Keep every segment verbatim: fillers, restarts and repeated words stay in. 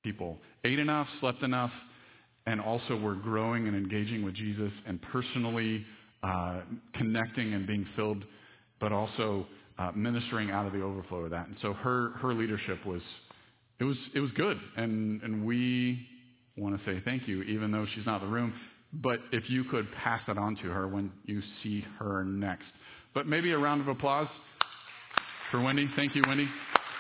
people ate enough, slept enough, and also were growing and engaging with Jesus and personally uh, connecting and being filled, but also uh, ministering out of the overflow of that. And so her her leadership was it was it was good, and and we want to say thank you, even though she's not in the room. But if you could pass that on to her when you see her next. But maybe a round of applause for Wendy. Thank you, Wendy.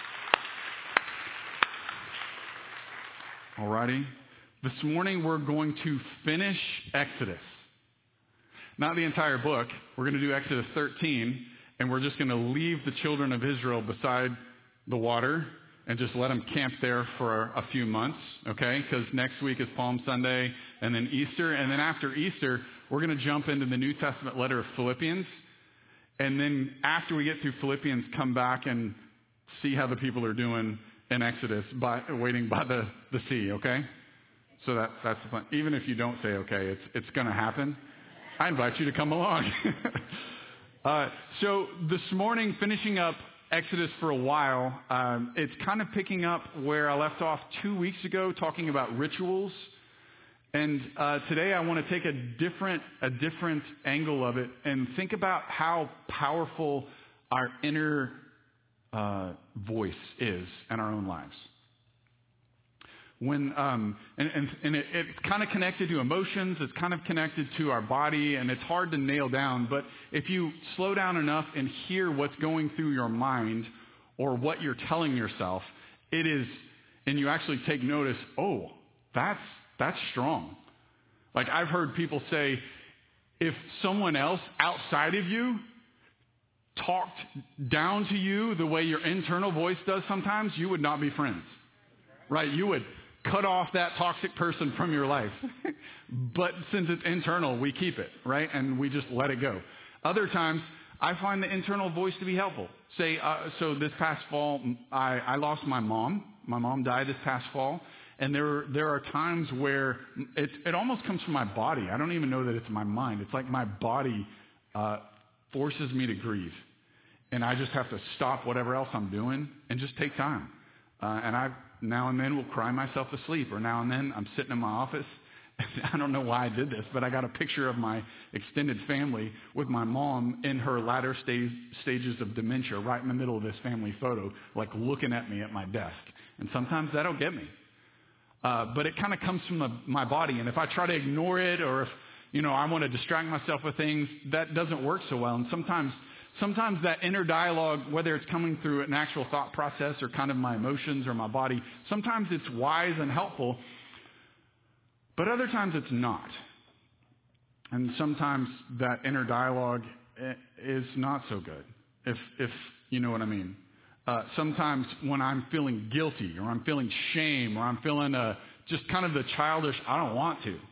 Alrighty. This morning we're going to finish Exodus. Not the entire book. We're going to do Exodus thirteen, and we're just going to leave the children of Israel beside the water and just let them camp there for a few months, okay? Because next week is Palm Sunday and then Easter. And then after Easter, we're going to jump into the New Testament letter of Philippians. And then after we get through Philippians, come back and see how the people are doing in Exodus by waiting by the, the sea, okay? So that that's the plan. Even if you don't say okay, it's it's going to happen. I invite you to come along. uh, so this morning, finishing up Exodus for a while, um, it's kind of picking up where I left off two weeks ago, talking about rituals. And uh, today I want to take a different a different angle of it and think about how powerful our inner uh, voice is in our own lives. When um, and, and, and it, it's kind of connected to emotions, it's kind of connected to our body, and it's hard to nail down. But if you slow down enough and hear what's going through your mind or what you're telling yourself, it is, and you actually take notice, oh, that's that's strong. Like I've heard people say, if someone else outside of you talked down to you the way your internal voice does sometimes, you would not be friends, right? You would cut off that toxic person from your life. But since it's internal, we keep it, right? And we just let it go. Other times, I find the internal voice to be helpful. Say, uh, so this past fall, I, I lost my mom. My mom died this past fall. And there, there are times where it, it almost comes from my body. I don't even know that it's my mind. It's like my body uh, forces me to grieve. And I just have to stop whatever else I'm doing and just take time. Uh, and I now and then will cry myself to sleep. Or now and then I'm sitting in my office. I don't know why I did this, but I got a picture of my extended family with my mom in her latter stage, stages of dementia right in the middle of this family photo, like looking at me at my desk. And sometimes that'll get me. Uh, but it kind of comes from the, my body. And if I try to ignore it or if, you know, I want to distract myself with things, that doesn't work so well. And sometimes sometimes that inner dialogue, whether it's coming through an actual thought process or kind of my emotions or my body, sometimes it's wise and helpful, but other times it's not. And sometimes that inner dialogue is not so good, if if you know what I mean. Uh, sometimes when I'm feeling guilty or I'm feeling shame or I'm feeling uh, just kind of the childish, I don't want to.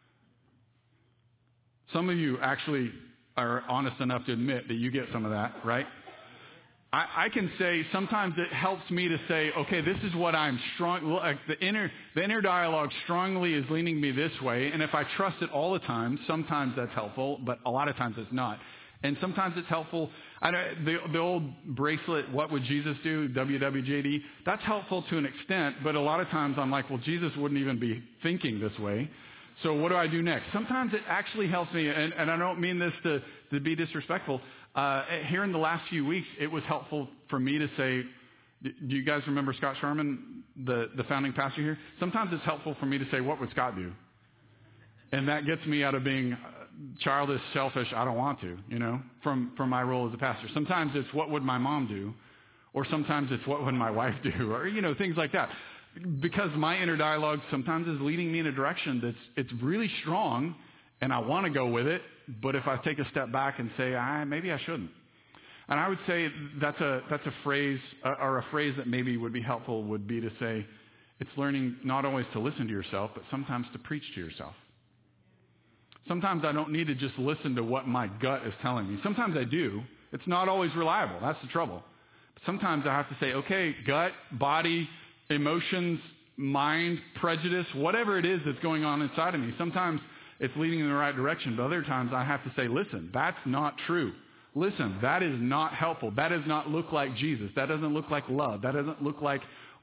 Some of you actually are honest enough to admit that you get some of that, right? I, I can say sometimes it helps me to say, okay, this is what I'm strong, like the inner, the inner dialogue strongly is leaning me this way. And if I trust it all the time, sometimes that's helpful, but a lot of times it's not. And sometimes it's helpful. I don't, the, the old bracelet, what would Jesus do? W W J D. That's helpful to an extent, but a lot of times I'm like, well, Jesus wouldn't even be thinking this way. So what do I do next? Sometimes it actually helps me, and, and I don't mean this to, to be disrespectful. Uh, here in the last few weeks, it was helpful for me to say, do you guys remember Scott Sharman, the, the founding pastor here? Sometimes it's helpful for me to say, what would Scott do? And that gets me out of being childish, selfish, I don't want to, you know, from, from my role as a pastor. Sometimes it's what would my mom do? Or sometimes it's what would my wife do? Or, you know, things like that. Because my inner dialogue sometimes is leading me in a direction that's it's really strong, and I want to go with it. But if I take a step back and say, I, maybe I shouldn't. And I would say that's a that's a phrase, or a phrase that maybe would be helpful would be to say, it's learning not always to listen to yourself, but sometimes to preach to yourself. Sometimes I don't need to just listen to what my gut is telling me. Sometimes I do. It's not always reliable. That's the trouble. But sometimes I have to say, okay, gut, body, emotions, mind, prejudice, whatever it is that's going on inside of me. Sometimes it's leading in the right direction, but other times I have to say, listen, that's not true. Listen, that is not helpful. That does not look like Jesus. That doesn't look like love. That doesn't look like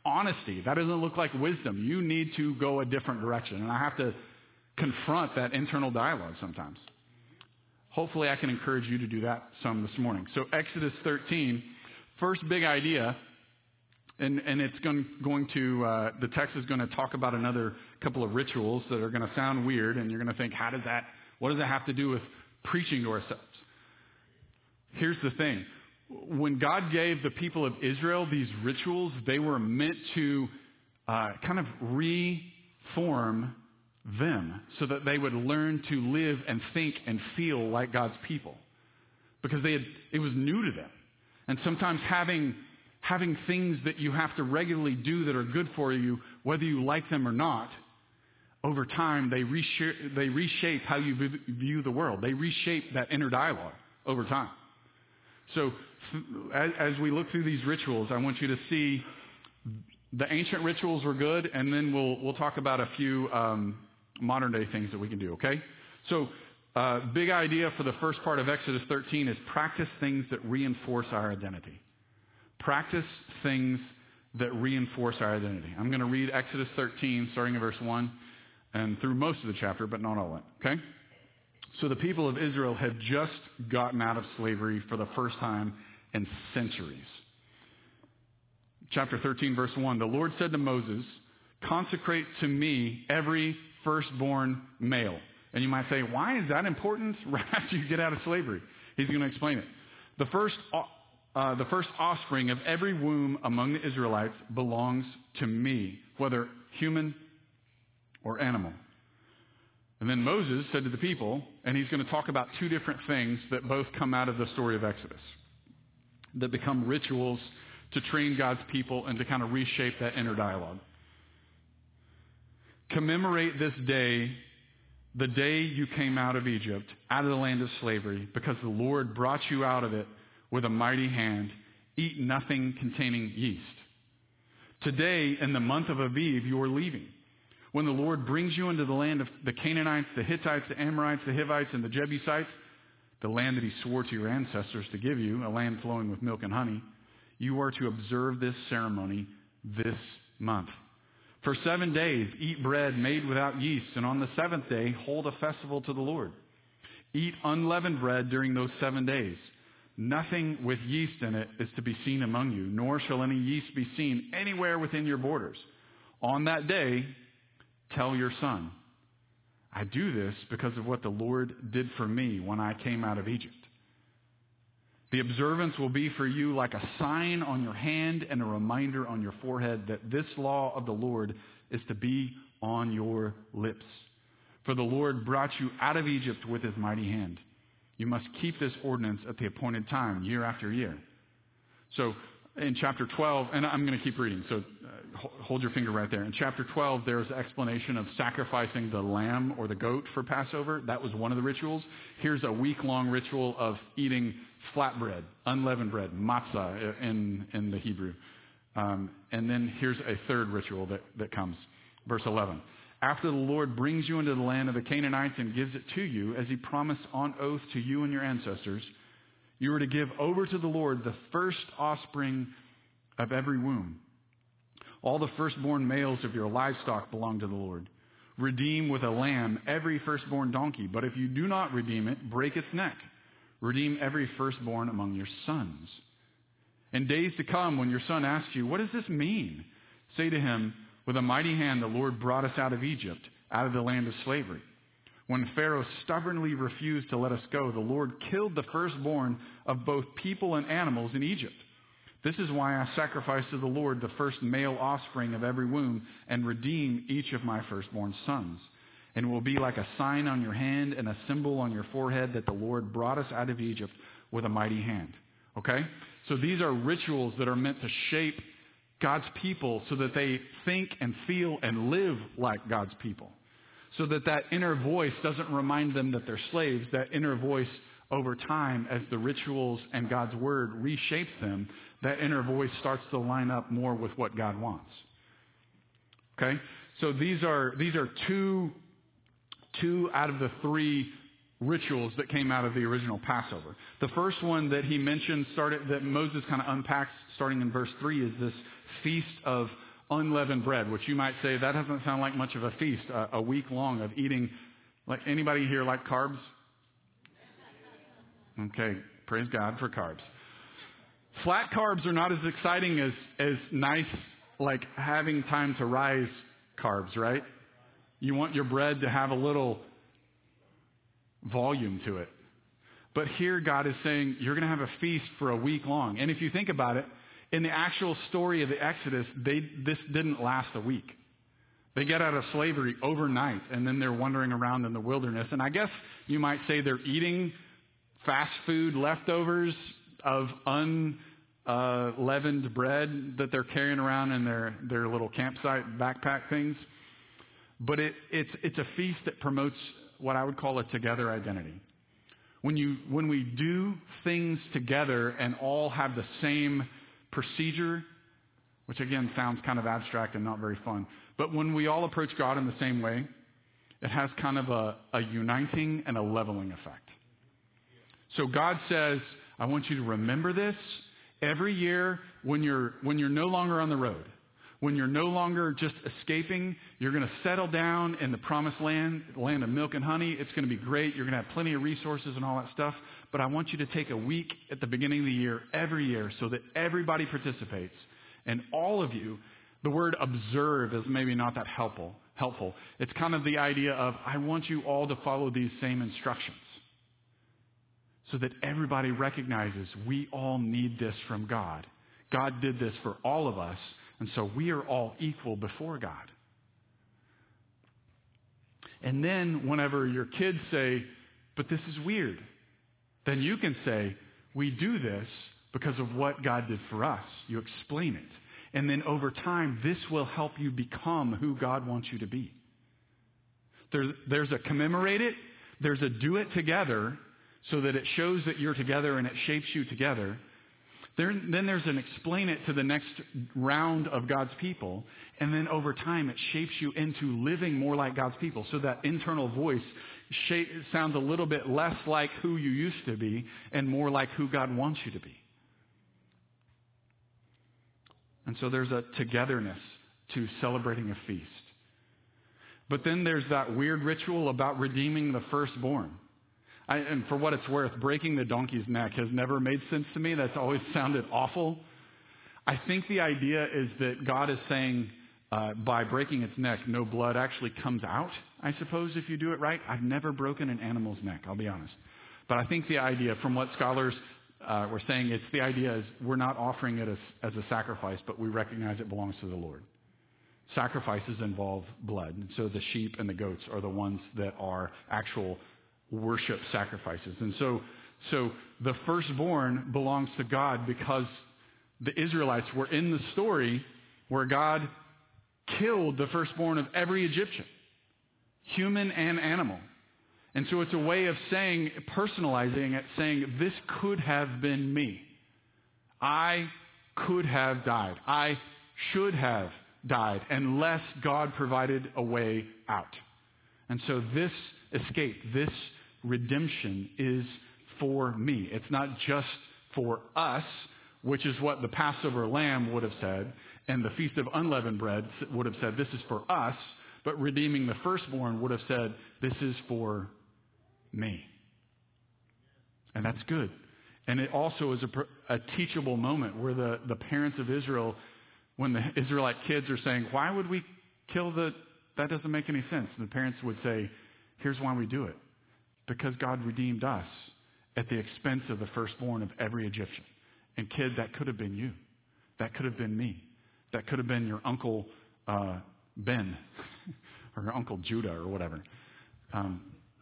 honesty. That doesn't look like wisdom. You need to go a different direction. And I have to confront that internal dialogue sometimes. Hopefully I can encourage you to do that some this morning. So Exodus thirteen, first big idea, and, and it's going, going to, uh, the text is going to talk about another couple of rituals that are going to sound weird, and you're going to think, how does that, what does that have to do with preaching to ourselves? Here's the thing. When God gave the people of Israel these rituals, they were meant to uh, kind of reform them so that they would learn to live and think and feel like God's people, because they had, it was new to them. And sometimes having having things that you have to regularly do that are good for you, whether you like them or not, over time they reshape, they reshape how you view the world. They reshape that inner dialogue over time. So as, as we look through these rituals, I want you to see the ancient rituals were good, and then we'll we'll talk about a few um, modern day things that we can do, okay? So uh, big idea for the first part of Exodus thirteen is practice things that reinforce our identity. Practice things that reinforce our identity. I'm going to read Exodus thirteen, starting in verse one, and through most of the chapter, but not all of it, okay? So the people of Israel had just gotten out of slavery for the first time in centuries. Chapter thirteen, verse one, the Lord said to Moses, consecrate to me every firstborn male. And you might say, why is that important right after you get out of slavery? He's going to explain it. The first, uh, the first offspring of every womb among the Israelites belongs to me, whether human or animal. And then Moses said to the people, and he's going to talk about two different things that both come out of the story of Exodus, that become rituals to train God's people and to kind of reshape that inner dialogue. Commemorate this day, the day you came out of Egypt, out of the land of slavery, because the Lord brought you out of it with a mighty hand. Eat nothing containing yeast. Today, in the month of Aviv, you are leaving. When the Lord brings you into the land of the Canaanites, the Hittites, the Amorites, the Hivites, and the Jebusites, the land that he swore to your ancestors to give you, a land flowing with milk and honey, you are to observe this ceremony this month. For seven days, eat bread made without yeast, and on the seventh day, hold a festival to the Lord. Eat unleavened bread during those seven days. Nothing with yeast in it is to be seen among you, nor shall any yeast be seen anywhere within your borders. On that day, tell your son, I do this because of what the Lord did for me when I came out of Egypt. The observance will be for you like a sign on your hand and a reminder on your forehead that this law of the Lord is to be on your lips. For the Lord brought you out of Egypt with his mighty hand. You must keep this ordinance at the appointed time, year after year. So in chapter twelve, and I'm going to keep reading, so uh, hold your finger right there. In chapter twelve, there's an explanation of sacrificing the lamb or the goat for Passover. That was one of the rituals. Here's a week-long ritual of eating flatbread, unleavened bread, matzah in, in the Hebrew. Um, and then here's a third ritual that, that comes. Verse eleven. After the Lord brings you into the land of the Canaanites and gives it to you, as he promised on oath to you and your ancestors, you are to give over to the Lord the first offspring of every womb. All the firstborn males of your livestock belong to the Lord. Redeem with a lamb every firstborn donkey, but if you do not redeem it, break its neck. Redeem every firstborn among your sons. In days to come, when your son asks you, what does this mean? Say to him, with a mighty hand the Lord brought us out of Egypt, out of the land of slavery. When Pharaoh stubbornly refused to let us go, the Lord killed the firstborn of both people and animals in Egypt. This is why I sacrifice to the Lord the first male offspring of every womb and redeem each of my firstborn sons. And it will be like a sign on your hand and a symbol on your forehead that the Lord brought us out of Egypt with a mighty hand. Okay? So these are rituals that are meant to shape God's people so that they think and feel and live like God's people. So that that inner voice doesn't remind them that they're slaves. That inner voice over time, as the rituals and God's word reshapes them, that inner voice starts to line up more with what God wants. Okay? So these are these are two, two out of the three rituals that came out of the original Passover. The first one that he mentioned, started that Moses kind of unpacks starting in verse three, is this feast of unleavened bread, which you might say that doesn't sound like much of a feast, a, a week long of eating. Like anybody here like carbs? Okay, praise God for carbs. Flat carbs are not as exciting as, as nice, like having time to rise carbs, right? You want your bread to have a little volume to it. But here God is saying you're going to have a feast for a week long. And if you think about it, in the actual story of the Exodus, they, this didn't last a week. They get out of slavery overnight, and then they're wandering around in the wilderness. And I guess you might say they're eating fast food leftovers of unleavened bread that they're carrying around in their, their little campsite backpack things. But it, it's, it's a feast that promotes what I would call a together identity. When you when we do things together and all have the same procedure, which again sounds kind of abstract and not very fun, but when we all approach God in the same way, it has kind of a, a uniting and a leveling effect. So God says, I want you to remember this every year when you're when you're no longer on the road. When you're no longer just escaping, you're going to settle down in the promised land, land of milk and honey. It's going to be great. You're going to have plenty of resources and all that stuff. But I want you to take a week at the beginning of the year, every year, so that everybody participates. And all of you, the word observe is maybe not that helpful. helpful. It's kind of the idea of, I want you all to follow these same instructions. So that everybody recognizes we all need this from God. God did this for all of us. And so we are all equal before God. And then whenever your kids say, but this is weird, then you can say, we do this because of what God did for us. You explain it. And then over time, this will help you become who God wants you to be. There, there's a commemorate it. There's a do it together so that it shows that you're together and it shapes you together. There, then there's an explain it to the next round of God's people. And then over time, it shapes you into living more like God's people. So that internal voice shape, sounds a little bit less like who you used to be and more like who God wants you to be. And so there's a togetherness to celebrating a feast. But then there's that weird ritual about redeeming the firstborn. I, and for what it's worth, breaking the donkey's neck has never made sense to me. That's always sounded awful. I think the idea is that God is saying uh, by breaking its neck, no blood actually comes out, I suppose, if you do it right. I've never broken an animal's neck, I'll be honest. But I think the idea, from what scholars uh, were saying, it's the idea is we're not offering it as, as a sacrifice, but we recognize it belongs to the Lord. Sacrifices involve blood. And so the sheep and the goats are the ones that are actual worship sacrifices. And so, so the firstborn belongs to God because the Israelites were in the story where God killed the firstborn of every Egyptian, human and animal. And so it's a way of saying, personalizing it, saying, this could have been me. I could have died. I should have died unless God provided a way out. And so this escape, this redemption is for me. It's not just for us, which is what the Passover lamb would have said, and the Feast of Unleavened Bread would have said, this is for us, but redeeming the firstborn would have said, this is for me. And that's good. And it also is a, a teachable moment where the, the parents of Israel, when the Israelite kids are saying, why would we kill the, that doesn't make any sense. And the parents would say, here's why we do it. Because God redeemed us at the expense of the firstborn of every Egyptian. And kid, that could have been you. That could have been me. That could have been your uncle uh, Ben or your uncle Judah or whatever. Um,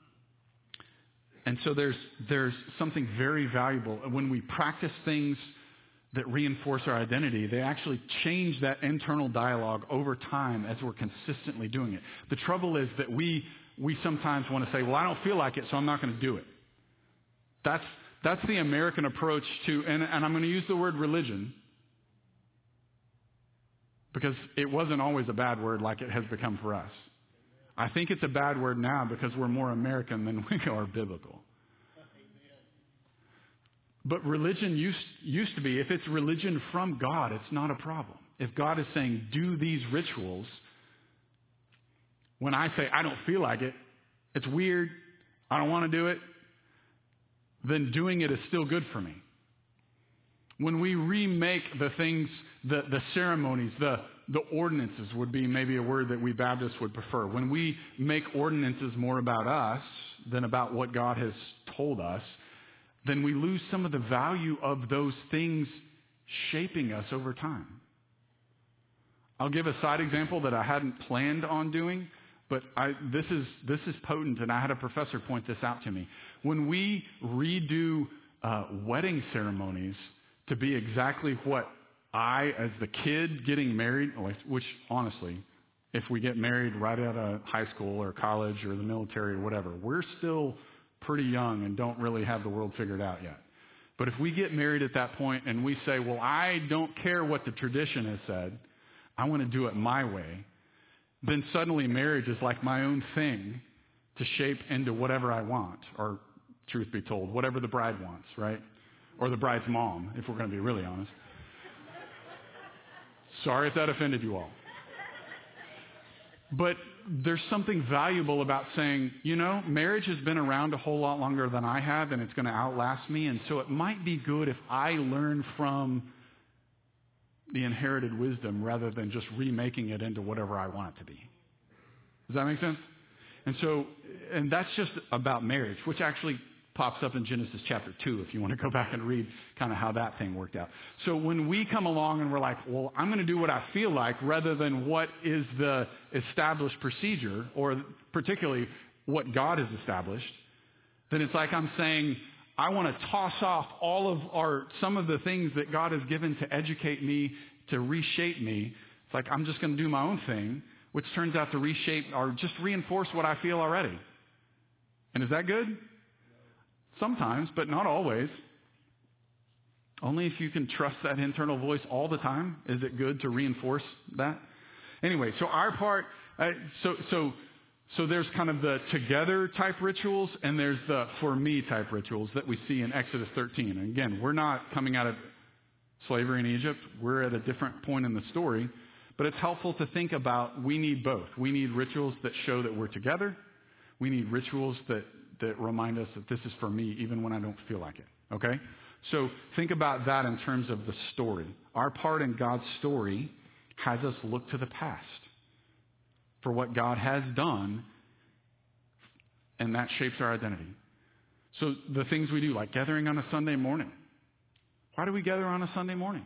and so there's there's something very valuable. When we practice things that reinforce our identity, they actually change that internal dialogue over time as we're consistently doing it. The trouble is that we we sometimes want to say, well, I don't feel like it, so I'm not going to do it. That's that's the American approach to, and, and I'm going to use the word religion, because it wasn't always a bad word like it has become for us. I think it's a bad word now because we're more American than we are biblical. But religion used, used to be, if it's religion from God, it's not a problem. if God is saying, do these rituals, when I say, I don't feel like it, it's weird, I don't want to do it, then doing it is still good for me. When we remake the things, the, the ceremonies, the, the ordinances would be maybe a word that we Baptists would prefer. When we make ordinances more about us than about what God has told us, then we lose some of the value of those things shaping us over time. I'll give a side example that I hadn't planned on doing, but I, this is this is potent, and I had a professor point this out to me. When we redo uh, wedding ceremonies to be exactly what I, as the kid getting married, which honestly, if we get married right out of high school or college or the military or whatever, we're still pretty young and don't really have the world figured out yet. But if we get married at that point and we say, well, I don't care what the tradition has said, I want to do it my way, then suddenly marriage is like my own thing to shape into whatever I want, or truth be told, whatever the bride wants, right? Or the bride's mom, if we're going to be really honest. Sorry if that offended you all. But there's something valuable about saying, you know, marriage has been around a whole lot longer than I have, and it's going to outlast me, and so it might be good if I learn from the inherited wisdom rather than just remaking it into whatever I want it to be. Does that make sense? And so, and that's just about marriage, which actually pops up in Genesis chapter two, if you want to go back and read kind of how that thing worked out. So when we come along and we're like, well, I'm going to do what I feel like rather than what is the established procedure, or particularly what God has established, then it's like I'm saying, I want to toss off all of our, some of the things that God has given to educate me, to reshape me. It's like I'm just going to do my own thing, which turns out to reshape or just reinforce what I feel already. And is that good? Sometimes, but not always. Only if you can trust that internal voice all the time is it good to reinforce that. Anyway, so our part, uh, so so so there's kind of the together type rituals, and there's the for me type rituals that we see in Exodus thirteen. And again, we're not coming out of slavery in Egypt. We're at a different point in the story. But it's helpful to think about we need both. We need rituals that show that we're together. We need rituals that that remind us that this is for me even when I don't feel like it, okay? So think about that in terms of the story. Our part in God's story has us look to the past for what God has done, and that shapes our identity. So the things we do, like gathering on a Sunday morning. Why do we gather on a Sunday morning?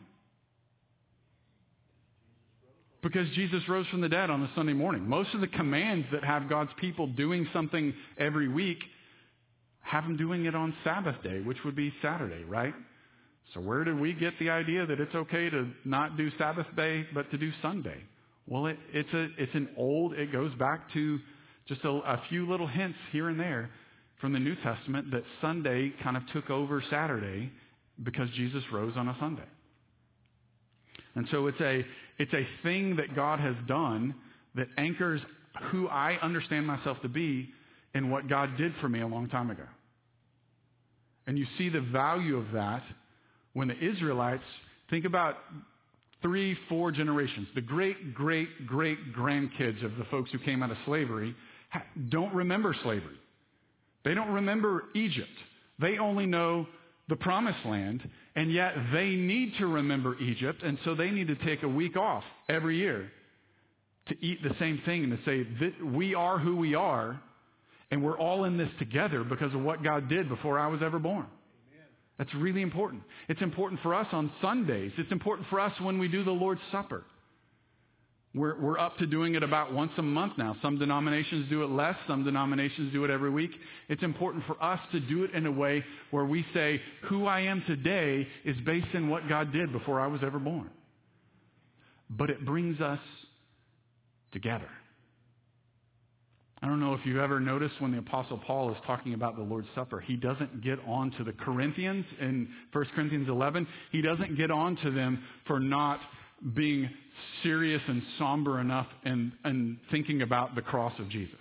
Because Jesus rose from the dead on a Sunday morning. Most of the commands that have God's people doing something every week have them doing it on Sabbath day, which would be Saturday, right? So where did we get the idea that it's okay to not do Sabbath day, but to do Sunday? Well, it, it's a it's an old, it goes back to just a, a few little hints here and there from the New Testament that Sunday kind of took over Saturday because Jesus rose on a Sunday. And so it's a it's a thing that God has done that anchors who I understand myself to be in what God did for me a long time ago. And you see the value of that when the Israelites, think about three, four generations, the great, great, great grandkids of the folks who came out of slavery don't remember slavery. They don't remember Egypt. They only know the promised land, and yet they need to remember Egypt, and so they need to take a week off every year to eat the same thing and to say, we are who we are, and we're all in this together because of what God did before I was ever born. Amen. That's really important. It's important for us on Sundays. It's important for us when we do the Lord's Supper. We're, we're up to doing it about once a month now. Some denominations do it less. Some denominations do it every week. It's important for us to do it in a way where we say, who I am today is based in what God did before I was ever born. But it brings us together. I don't know if you've ever noticed when the Apostle Paul is talking about the Lord's Supper, he doesn't get on to the Corinthians in First Corinthians eleven. He doesn't get on to them for not being serious and somber enough and, and thinking about the cross of Jesus.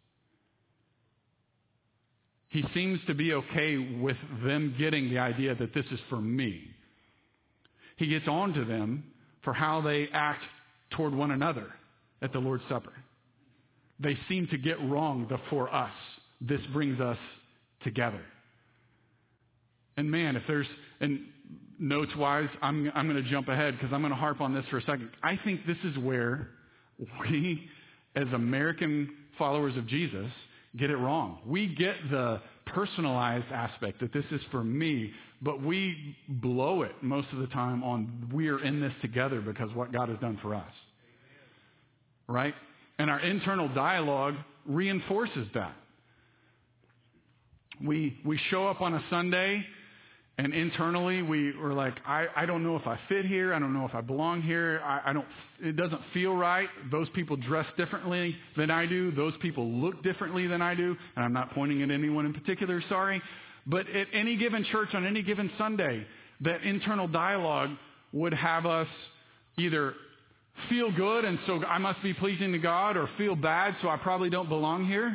He seems to be okay with them getting the idea that this is for me. He gets on to them for how they act toward one another at the Lord's Supper. They seem to get wrong the for us. This brings us together. And man, if there's, and notes-wise, I'm, I'm going to jump ahead because I'm going to harp on this for a second. I think this is where we, as American followers of Jesus, get it wrong. We get the personalized aspect that this is for me, but we blow it most of the time on we're in this together because what God has done for us. Right? And our internal dialogue reinforces that. We we show up on a Sunday, and internally we were like, I, I don't know if I fit here. I don't know if I belong here. I, I don't. It doesn't feel right. Those people dress differently than I do. Those people look differently than I do. And I'm not pointing at anyone in particular, sorry. But at any given church on any given Sunday, that internal dialogue would have us either feel good and so I must be pleasing to God, or feel bad so I probably don't belong here.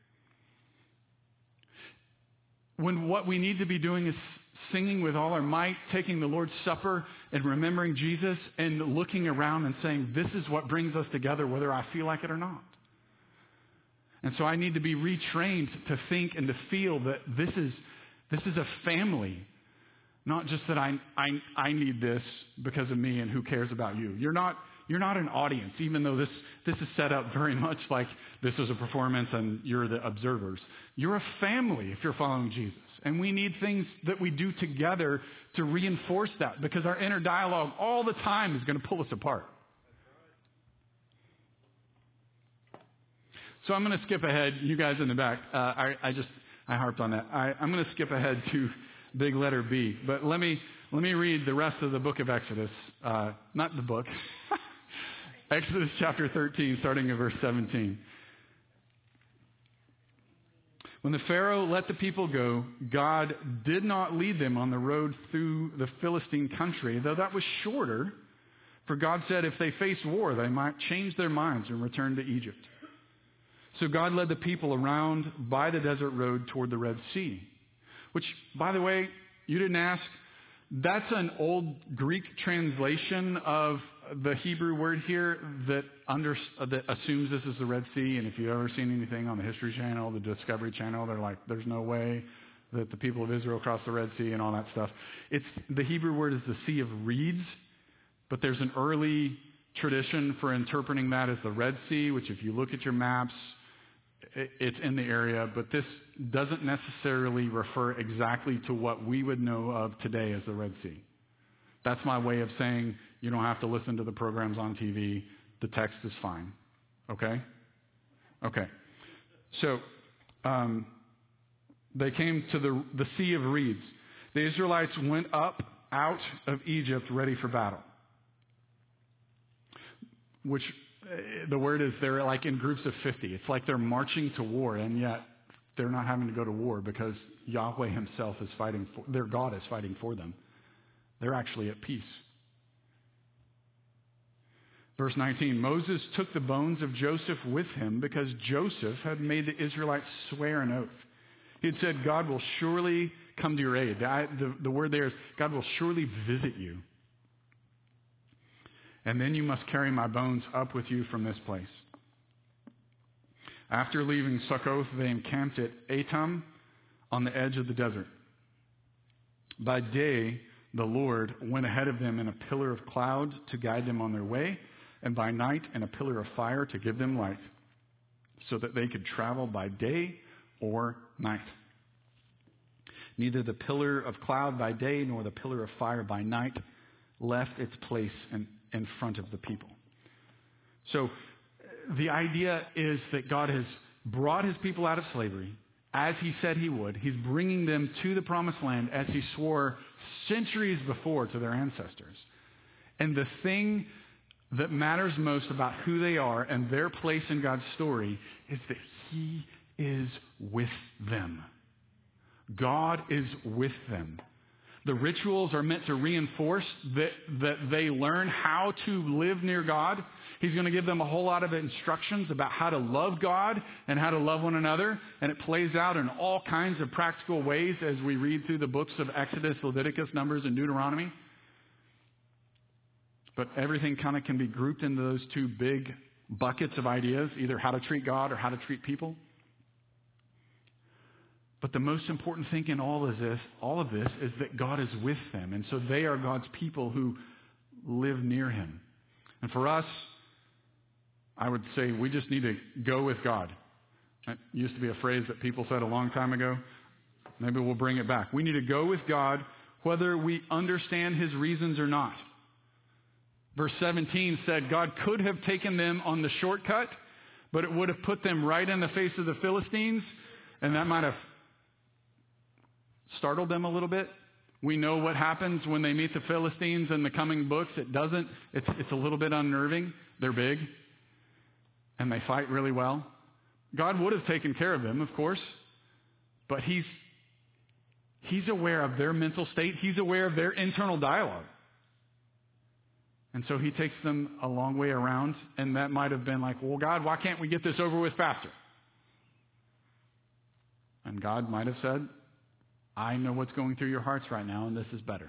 When what we need to be doing is singing with all our might, taking the Lord's Supper and remembering Jesus and looking around and saying, this is what brings us together whether I feel like it or not. And so I need to be retrained to think and to feel that this is this is a family. Not just that I, I I need this because of me and who cares about you. You're not you're not an audience, even though this this is set up very much like this is a performance and you're the observers. You're a family if you're following Jesus. And we need things that we do together to reinforce that, because our inner dialogue all the time is going to pull us apart. So I'm going to skip ahead. You guys in the back, uh, I, I just I harped on that. I, I'm going to skip ahead to big letter B. But let me let me read the rest of the book of Exodus. Uh, not the book. Exodus chapter thirteen, starting at verse seventeen. When the Pharaoh let the people go, God did not lead them on the road through the Philistine country, though that was shorter. For God said if they faced war, they might change their minds and return to Egypt. So God led the people around by the desert road toward the Red Sea. Which, by the way, you didn't ask. That's an old Greek translation of the Hebrew word here that under, uh, that assumes this is the Red Sea. And if you've ever seen anything on the History Channel, the Discovery Channel, they're like, there's no way that the people of Israel crossed the Red Sea and all that stuff. It's the Hebrew word is the Sea of Reeds, but there's an early tradition for interpreting that as the Red Sea, which if you look at your maps, it's in the area, but this doesn't necessarily refer exactly to what we would know of today as the Red Sea. That's my way of saying you don't have to listen to the programs on T V. The text is fine. Okay? Okay. So um, they came to the, the Sea of Reeds. The Israelites went up out of Egypt ready for battle, which the word is they're like in groups of fifty. It's like they're marching to war, and yet they're not having to go to war because Yahweh himself is fighting for, their God is fighting for them. They're actually at peace. Verse nineteen, Moses took the bones of Joseph with him because Joseph had made the Israelites swear an oath. He had said, God will surely come to your aid. The, the, the word there is, God will surely visit you. And then you must carry my bones up with you from this place. After leaving Succoth, they encamped at Etam on the edge of the desert. By day, the Lord went ahead of them in a pillar of cloud to guide them on their way, and by night in a pillar of fire to give them light, so that they could travel by day or night. Neither the pillar of cloud by day nor the pillar of fire by night left its place in, in front of the people. So the idea is that God has brought his people out of slavery, as he said he would. He's bringing them to the promised land as he swore centuries before to their ancestors. And the thing that matters most about who they are and their place in God's story is that he is with them. God is with them. The rituals are meant to reinforce that, that they learn how to live near God. He's going to give them a whole lot of instructions about how to love God and how to love one another. And it plays out in all kinds of practical ways as we read through the books of Exodus, Leviticus, Numbers, and Deuteronomy. But everything kind of can be grouped into those two big buckets of ideas, either how to treat God or how to treat people. But the most important thing in all of this, all of this is that God is with them. And so they are God's people who live near him. And for us, I would say we just need to go with God. That used to be a phrase that people said a long time ago. Maybe we'll bring it back. We need to go with God whether we understand his reasons or not. Verse seventeen said God could have taken them on the shortcut, but it would have put them right in the face of the Philistines, and that might have startled them a little bit. We know what happens when they meet the Philistines in the coming books. It doesn't. It's, it's a little bit unnerving. They're big, and they fight really well. God would have taken care of them, of course, but he's He's aware of their mental state. He's aware of their internal dialogue. And so he takes them a long way around, and that might have been like, well, God, why can't we get this over with faster? And God might have said, I know what's going through your hearts right now, and this is better.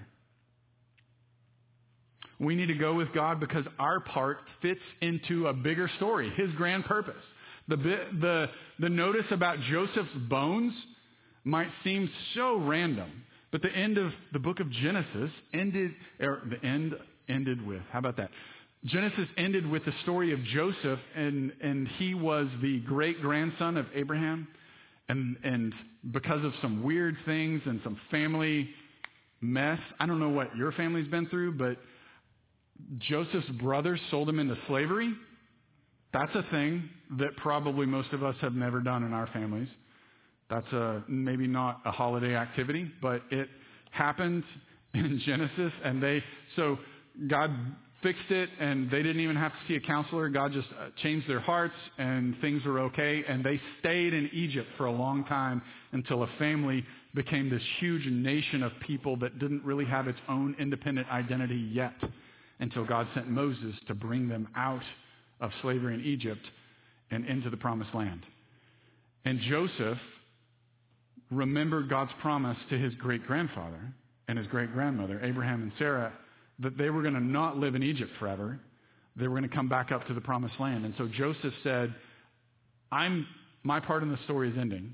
We need to go with God because our part fits into a bigger story, his grand purpose. The, the, the notice about Joseph's bones might seem so random, but the end of the book of Genesis ended, or the end ended with, how about that? Genesis ended with the story of Joseph, and, and he was the great-grandson of Abraham. And, and because of some weird things and some family mess, I don't know what your family's been through, but Joseph's brothers sold him into slavery. That's a thing that probably most of us have never done in our families. That's a, maybe not a holiday activity, but it happened in Genesis, and they, so God fixed it, and they didn't even have to see a counselor. God just changed their hearts, and things were okay, and they stayed in Egypt for a long time until a family became this huge nation of people that didn't really have its own independent identity yet, until God sent Moses to bring them out of slavery in Egypt and into the promised land. And Joseph remembered God's promise to his great-grandfather and his great-grandmother, Abraham and Sarah, that they were going to not live in Egypt forever. They were going to come back up to the promised land. And so Joseph said, I'm, my part in the story is ending.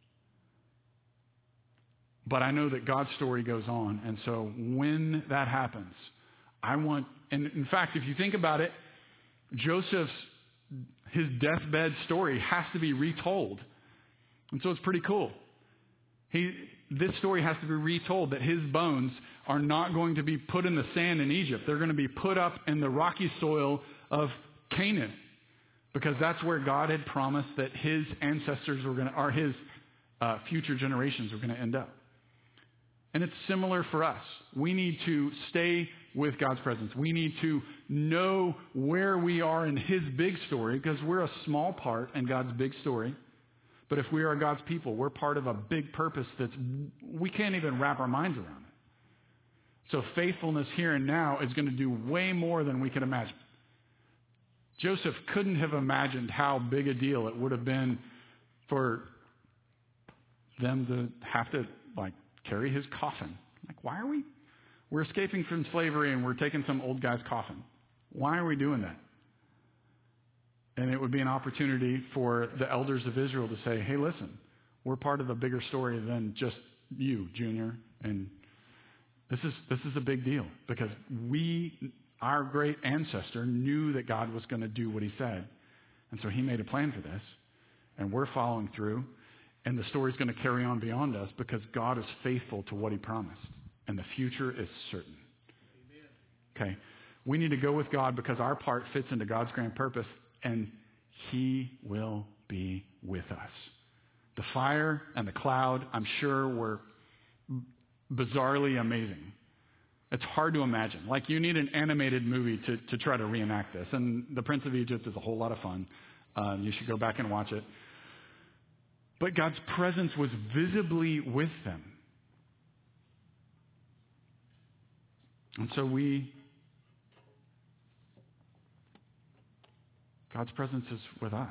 But I know that God's story goes on. And so when that happens, I want, and in fact, if you think about it, Joseph's, his deathbed story has to be retold. And so it's pretty cool. He, this story has to be retold, that his bones are not going to be put in the sand in Egypt. They're going to be put up in the rocky soil of Canaan, because that's where God had promised that his ancestors were going to, or his uh, future generations were going to end up. And it's similar for us. We need to stay with God's presence. We need to know where we are in his big story, because we're a small part in God's big story. But if we are God's people, we're part of a big purpose that's, we can't even wrap our minds around it. So faithfulness here and now is going to do way more than we can imagine. Joseph couldn't have imagined how big a deal it would have been for them to have to, like, carry his coffin. Like, why are we? We're escaping from slavery and we're taking some old guy's coffin. Why are we doing that? And it would be an opportunity for the elders of Israel to say, hey, listen, we're part of a bigger story than just you, Junior. And this is this is a big deal, because we, our great ancestor, knew that God was going to do what he said. And so he made a plan for this. And we're following through. And the story's going to carry on beyond us, because God is faithful to what he promised. And the future is certain. Amen. Okay. We need to go with God because our part fits into God's grand purpose. And he will be with us. The fire and the cloud, I'm sure, were bizarrely amazing. It's hard to imagine. Like, you need an animated movie to, to try to reenact this. And The Prince of Egypt is a whole lot of fun. Um, you should go back and watch it. But God's presence was visibly with them. And so we... God's presence is with us.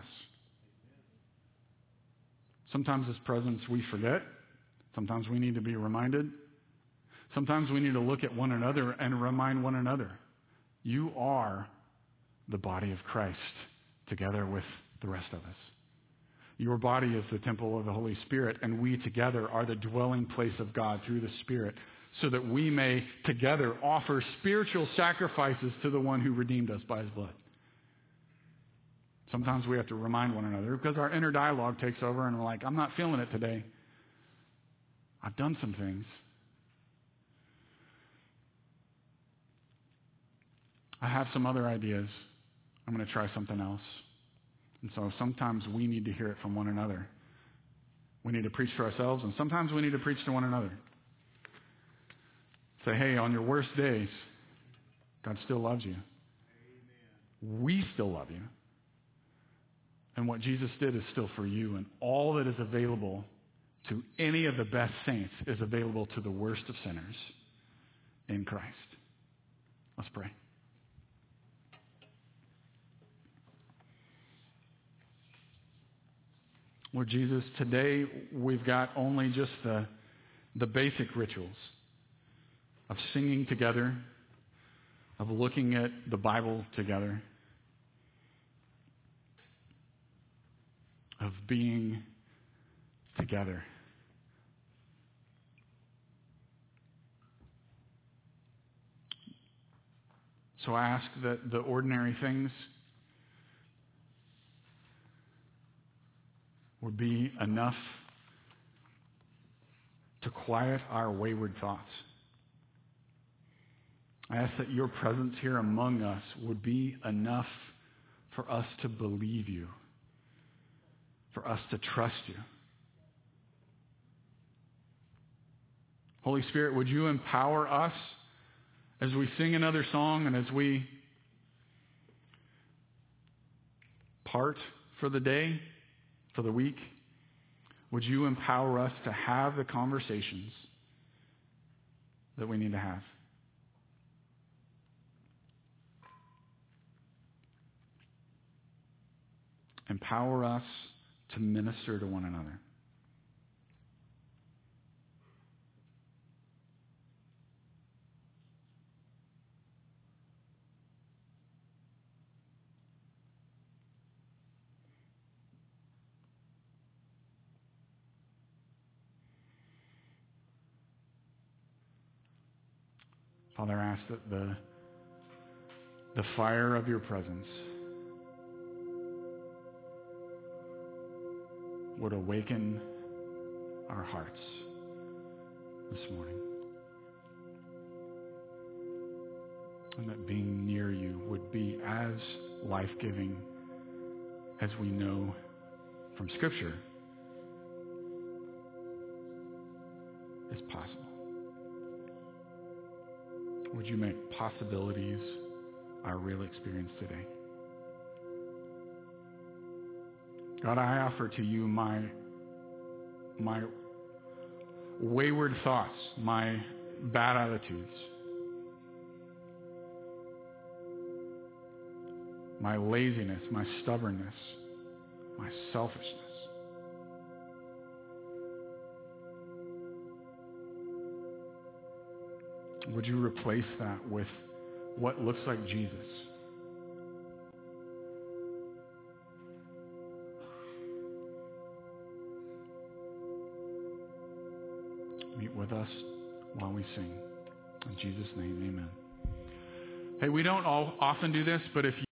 Sometimes his presence we forget. Sometimes we need to be reminded. Sometimes we need to look at one another and remind one another. You are the body of Christ together with the rest of us. Your body is the temple of the Holy Spirit, and we together are the dwelling place of God through the Spirit, so that we may together offer spiritual sacrifices to the one who redeemed us by his blood. Sometimes we have to remind one another because our inner dialogue takes over and we're like, I'm not feeling it today. I've done some things. I have some other ideas. I'm going to try something else. And so sometimes we need to hear it from one another. We need to preach to ourselves, and sometimes we need to preach to one another. Say, hey, on your worst days, God still loves you. Amen. We still love you. And what Jesus did is still for you, and all that is available to any of the best saints is available to the worst of sinners in Christ. Let's pray. Lord Jesus, today we've got only just the, the basic rituals of singing together, of looking at the Bible together, of being together. So I ask that the ordinary things would be enough to quiet our wayward thoughts. I ask that your presence here among us would be enough for us to believe you, for us to trust you. Holy Spirit, would you empower us as we sing another song and as we part for the day, for the week? Would you empower us to have the conversations that we need to have? Empower us to minister to one another. Father, I ask that the, the fire of your presence would awaken our hearts this morning. And that being near you would be as life-giving as we know from Scripture is possible. Would you make possibilities our real experience today? God, I offer to you my, my wayward thoughts, my bad attitudes, my laziness, my stubbornness, my selfishness. Would you replace that with what looks like Jesus? Meet with us while we sing. In Jesus' name, amen. Hey, we don't all often do this, but if you